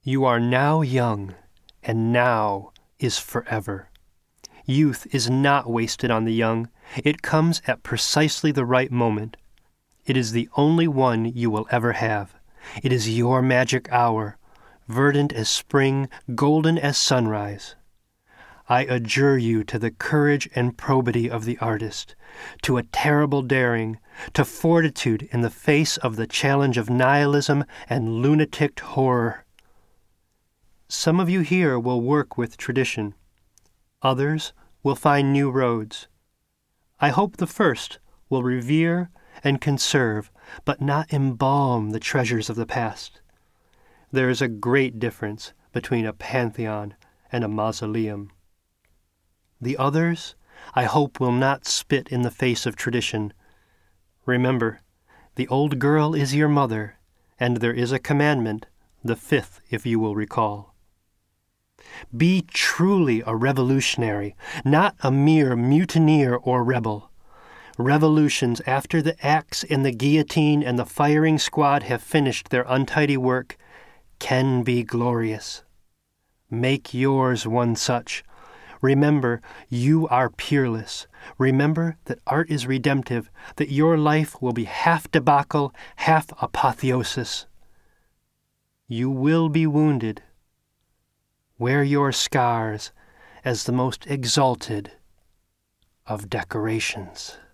You are now young, and now is forever. Youth is not wasted on the young. It comes at precisely the right moment. It is the only one you will ever have. It is your magic hour, verdant as spring, golden as sunrise. I adjure you to the courage and probity of the artist, to a terrible daring, to fortitude in the face of the challenge of nihilism and lunatic horror. Some of you here will work with tradition. Others will find new roads. I hope the first will revere and conserve, but not embalm the treasures of the past. There is a great difference between a pantheon and a mausoleum. The others, I hope, will not spit in the face of tradition. Remember, the old girl is your mother, and there is a commandment, the fifth, if you will recall. Be truly a revolutionary, not a mere mutineer or rebel. Revolutions after the axe and the guillotine and the firing squad have finished their untidy work can be glorious. Make yours one such. Remember, you are peerless. Remember that art is redemptive, that your life will be half debacle, half apotheosis. You will be wounded. Wear your scars as the most exalted of decorations.